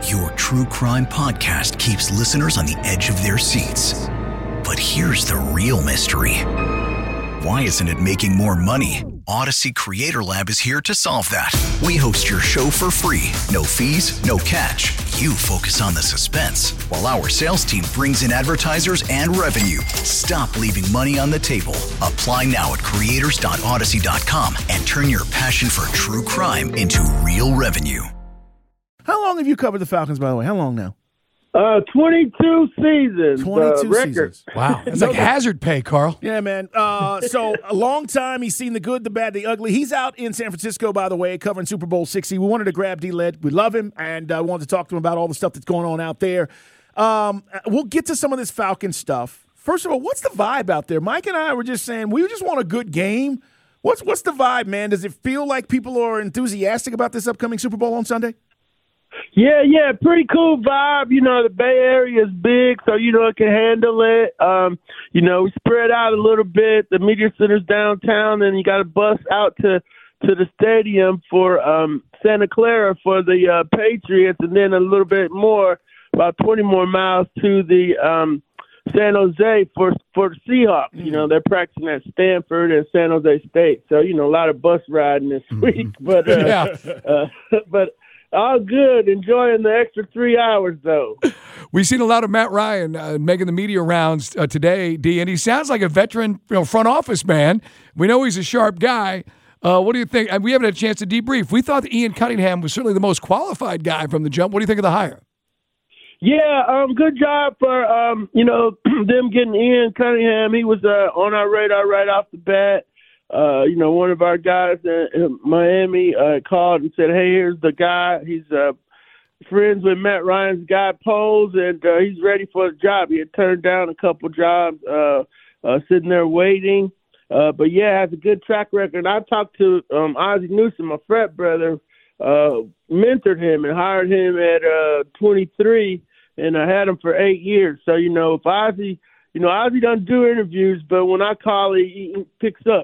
Your true crime podcast keeps listeners on the edge of their seats. But here's the real mystery. Why isn't it making more money? Odyssey Creator Lab is here to solve that. We host your show for free. No fees, no catch. You focus on the suspense, while our sales team brings in advertisers and revenue. Stop leaving money on the table. Apply now at creators.odyssey.com and turn your passion for true crime into real revenue. How long have you covered the Falcons, by the way? How long now? 22 seasons. 22 seasons. Wow. It's like hazard pay, Carl. Yeah, man. So a long time. He's seen the good, the bad, the ugly. He's out in San Francisco, by the way, covering Super Bowl 60. We wanted to grab D-Led. We love him, and I wanted to talk to him about all the stuff that's going on out there. We'll get to some of this Falcon stuff. First of all, what's the vibe out there? Mike and I were just saying we just want a good game. What's the vibe, man? Does it feel like people are enthusiastic about this upcoming Super Bowl on Sunday? Yeah, pretty cool vibe. You know, the Bay Area is big, so, it can handle it. We spread out a little bit. The media center's downtown, and you got to bus out to the stadium for Santa Clara for the Patriots, and then a little bit more, about 20 more miles to the San Jose for the Seahawks. They're practicing at Stanford and San Jose State. So, a lot of bus riding this week. But but all good. Enjoying the extra 3 hours, though. We've seen a lot of Matt Ryan making the media rounds today, D, and he sounds like a veteran front office man. We know he's a sharp guy. What do you think? We haven't had a chance to debrief. We thought that Ian Cunningham was certainly the most qualified guy from the jump. What do you think of the hire? Yeah, good job for, them getting Ian Cunningham. He was on our radar right off the bat. One of our guys in Miami called and said, hey, here's the guy. He's friends with Matt Ryan's guy, Poles, and he's ready for the job. He had turned down a couple jobs sitting there waiting. But, yeah, has a good track record. I talked to Ozzie Newsome, my frat brother, mentored him and hired him at 23, and I had him for 8 years. So, if Ozzie – Ozzie doesn't do interviews, but when I call, he picks up.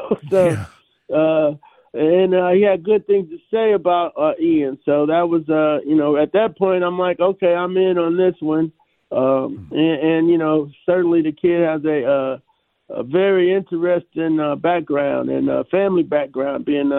And he had good things to say about Ian. So that was, at that point, I'm like, okay, I'm in on this one. And certainly the kid has a very interesting background and family background, being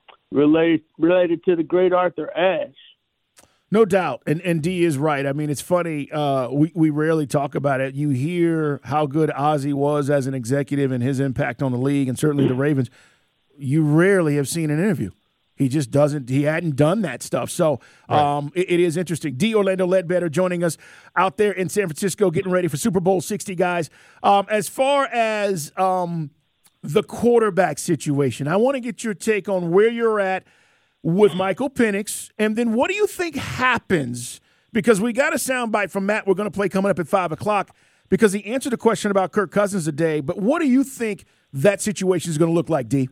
related to the great Arthur Ashe. No doubt, and D is right. I mean, it's funny. We rarely talk about it. You hear how good Ozzie was as an executive and his impact on the league, and certainly the Ravens. You rarely have seen an interview. He just doesn't. He hadn't done that stuff. So it is interesting. D. Orlando Ledbetter joining us out there in San Francisco, getting ready for Super Bowl 60, guys. As far as the quarterback situation, I want to get your take on where you're at with Michael Penix, and then what do you think happens? Because we got a soundbite from Matt we're going to play coming up at 5 o'clock because he answered a question about Kirk Cousins today, but what do you think that situation is going to look like, D?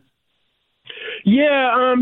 Yeah,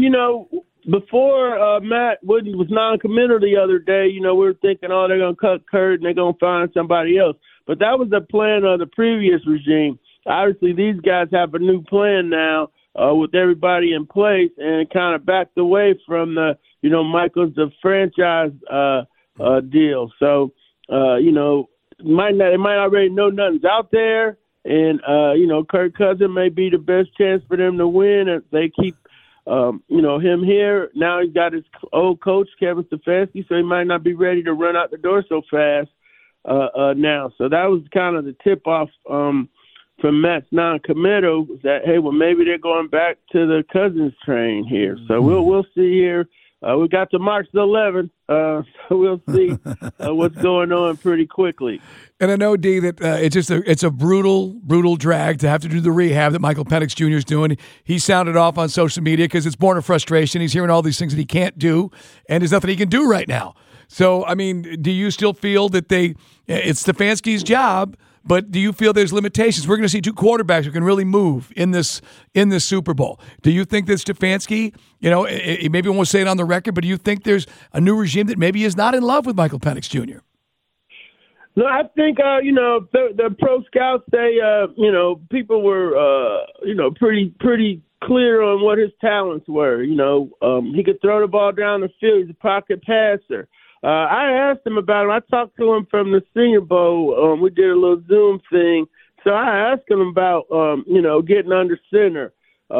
before Matt Wooden was non-committal the other day, we were thinking, they're going to cut Kurt and they're going to find somebody else. But that was the plan of the previous regime. Obviously, these guys have a new plan now. With everybody in place, and kind of backed away from the, Michael's the franchise deal. So, they might already know nothing's out there, and Kirk Cousins may be the best chance for them to win if they keep, him here. Now he's got his old coach Kevin Stefanski, so he might not be ready to run out the door so fast now. So that was kind of the tip off. From Matt's non-committal, that maybe they're going back to the Cousins train here. So we'll see here. We got to March the 11th, so we'll see what's going on pretty quickly. And I know, D, that it's a brutal drag to have to do the rehab that Michael Penix Jr. is doing. He sounded off on social media because it's born of frustration. He's hearing all these things that he can't do, and there's nothing he can do right now. So, I mean, do you still feel that it's Stefanski's job? But do you feel there's limitations? We're going to see two quarterbacks who can really move in this Super Bowl. Do you think that Stefanski, he maybe won't say it on the record, but do you think there's a new regime that maybe is not in love with Michael Penix Jr.? No, I think, the pro scouts, they, people were, pretty clear on what his talents were. He could throw the ball down the field. He's a pocket passer. I asked him about him. I talked to him from the Senior Bowl. We did a little Zoom thing. So I asked him about, getting under center,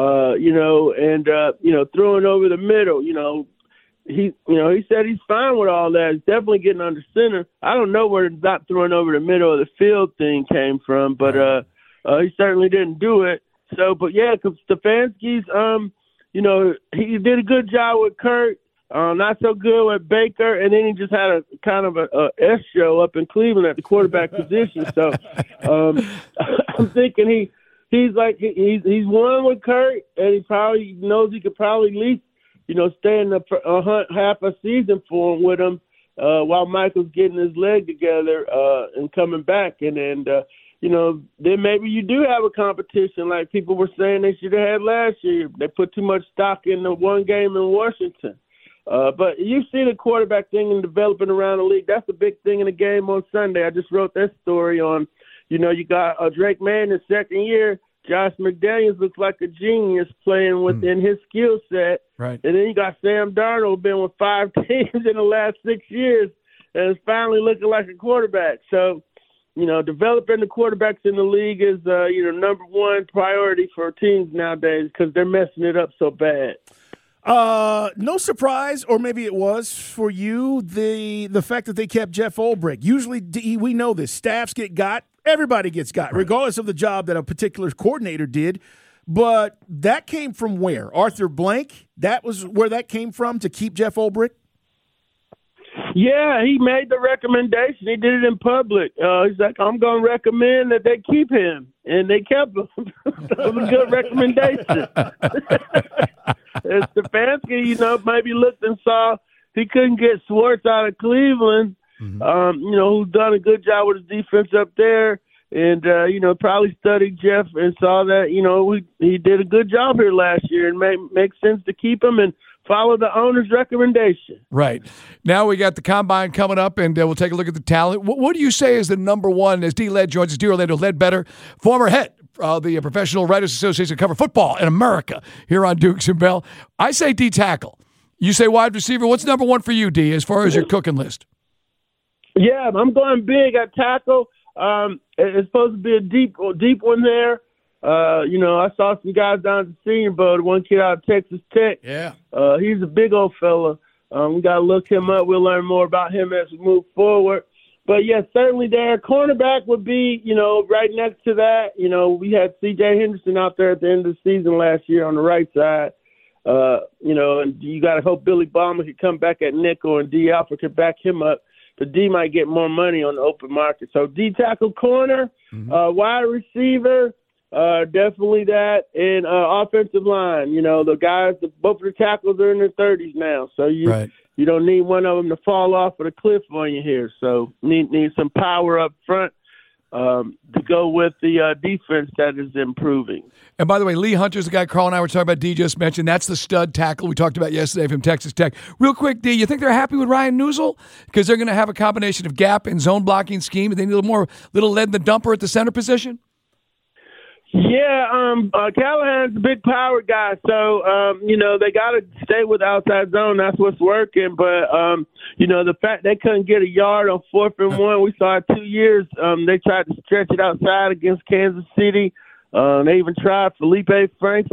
and throwing over the middle. He said he's fine with all that. He's definitely getting under center. I don't know where the not throwing over the middle of the field thing came from, but he certainly didn't do it. So, but yeah, Stefanski's, he did a good job with Kurt. Not so good with Baker, and then he just had a kind of a S show up in Cleveland at the quarterback position. So I'm thinking he's won with Kurt, and he probably knows he could probably at least stay in the hunt half a season for him with him while Michael's getting his leg together and coming back, and then then maybe you do have a competition like people were saying they should have had last year. They put too much stock in the one game in Washington. But you see the quarterback thing and developing around the league. That's a big thing in the game on Sunday. I just wrote that story on, you got Drake May in his second year. Josh McDaniels looks like a genius playing within his skill set. Right. And then you got Sam Darnold, been with 5 teams in the last 6 years, and is finally looking like a quarterback. So, developing the quarterbacks in the league is, number one priority for teams nowadays because they're messing it up so bad. No surprise, or maybe it was for you, the fact that they kept Jeff Ulbrich. Usually, we know this. Staffs get got. Everybody gets got, regardless of the job that a particular coordinator did. But that came from where? Arthur Blank? That was where that came from, to keep Jeff Ulbrich? Yeah, he made the recommendation. He did it in public. He's like, I'm going to recommend that they keep him. And they kept him. That was a good recommendation. And Stefanski, maybe looked and saw he couldn't get Schwartz out of Cleveland, who's done a good job with his defense up there. And, probably studied Jeff and saw that, he did a good job here last year and makes sense to keep him and follow the owner's recommendation. Right. Now we got the Combine coming up, and we'll take a look at the talent. What do you say is the number one, as D. Led joins us, D. Orlando Ledbetter, former head of the Professional Writers Association, cover football in America here on Dukes and Bell. I say D tackle. You say wide receiver. What's number one for you, D, as far as your cooking list? Yeah, I'm going big at tackle. It's supposed to be a deep one there. I saw some guys down at the Senior Bowl, the one kid out of Texas Tech. Yeah. He's a big old fella. We got to look him up. We'll learn more about him as we move forward. But, yeah, certainly there. Cornerback would be, right next to that. We had C.J. Henderson out there at the end of the season last year on the right side. And you got to hope Billy Ballmer could come back at nickel and D. Alford could back him up. But D might get more money on the open market. So D tackle, corner, wide receiver, definitely that, and offensive line. The guys, both of the tackles are in their 30s now, so you don't need one of them to fall off of the cliff on you here. So need some power up front to go with the defense that is improving. And by the way, Lee Hunter's the guy Carl and I were talking about. D just mentioned that's the stud tackle we talked about yesterday from Texas Tech. Real quick, D, you think they're happy with Ryan Newsel because they're going to have a combination of gap and zone blocking scheme? They need a little lead in the dumper at the center position. Yeah, Callahan's a big power guy, so they got to stay with outside zone. That's what's working. But the fact they couldn't get a yard on 4th and 1, we saw it 2 years. They tried to stretch it outside against Kansas City. They even tried Felipe Franks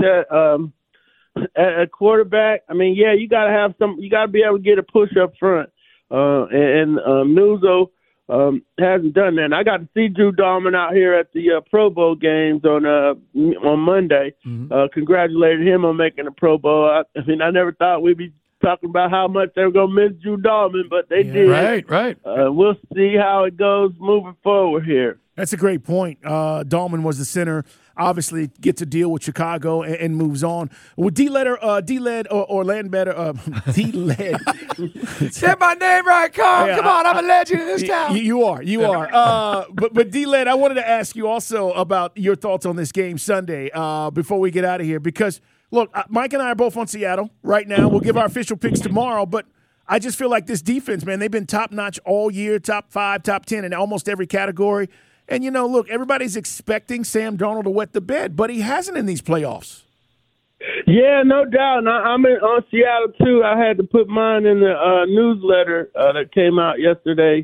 at quarterback. I mean, yeah, you got to have some. You got to be able to get a push up front. And Newsel hasn't done that. And I got to see Drew Dahlman out here at the Pro Bowl games on Monday. Congratulated him on making the Pro Bowl. I never thought we'd be talking about how much they were going to miss Drew Dahlman, but they did. Right. We'll see how it goes moving forward here. That's a great point. Dahlman was the center. Obviously, gets a deal with Chicago and moves on. With D-Led or Ledbetter, D-Led. Get my name right, Carl. Yeah, come on, I'm a legend in this town. You are. But D-Led, I wanted to ask you also about your thoughts on this game Sunday before we get out of here. Because, look, Mike and I are both on Seattle right now. We'll give our official picks tomorrow. But I just feel like this defense, man, they've been top-notch all year, top 5, top 10 in almost every category. And, look, everybody's expecting Sam Darnold to wet the bed, but he hasn't in these playoffs. Yeah, no doubt. And I'm on Seattle, too. I had to put mine in the newsletter that came out yesterday.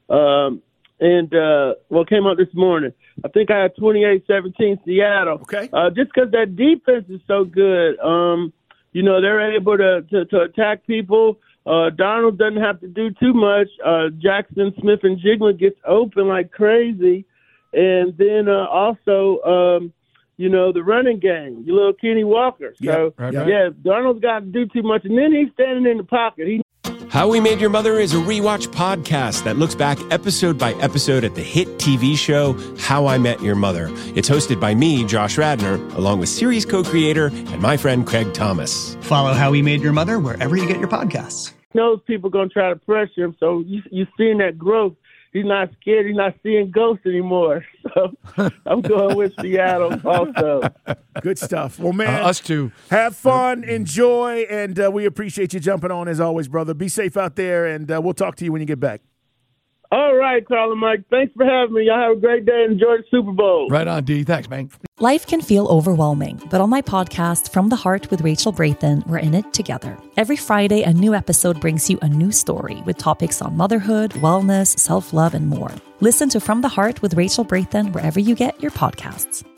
Came out this morning. I think I had 28-17 Seattle. Okay. Just because that defense is so good. They're able to attack people. Darnold doesn't have to do too much. Jackson Smith-Njigba gets open like crazy. And then also, the running game, your little Kenny Walker. So, Darnold's got to do too much. And then he's standing in the pocket. How We Made Your Mother is a rewatch podcast that looks back episode by episode at the hit TV show How I Met Your Mother. It's hosted by me, Josh Radnor, along with series co-creator and my friend Craig Thomas. Follow How We Made Your Mother wherever you get your podcasts. He knows people are going to try to pressure him, so you're seeing that growth. He's not scared. He's not seeing ghosts anymore. So I'm going with Seattle also. Good stuff. Well, man, us too. Have fun, enjoy, and we appreciate you jumping on as always, brother. Be safe out there, and we'll talk to you when you get back. All right, Carl and Mike. Thanks for having me. Y'all have a great day and enjoy the Super Bowl. Right on, D. Thanks, man. Life can feel overwhelming, but on my podcast, From the Heart with Rachel Braithen, we're in it together. Every Friday, a new episode brings you a new story with topics on motherhood, wellness, self-love, and more. Listen to From the Heart with Rachel Braithen wherever you get your podcasts.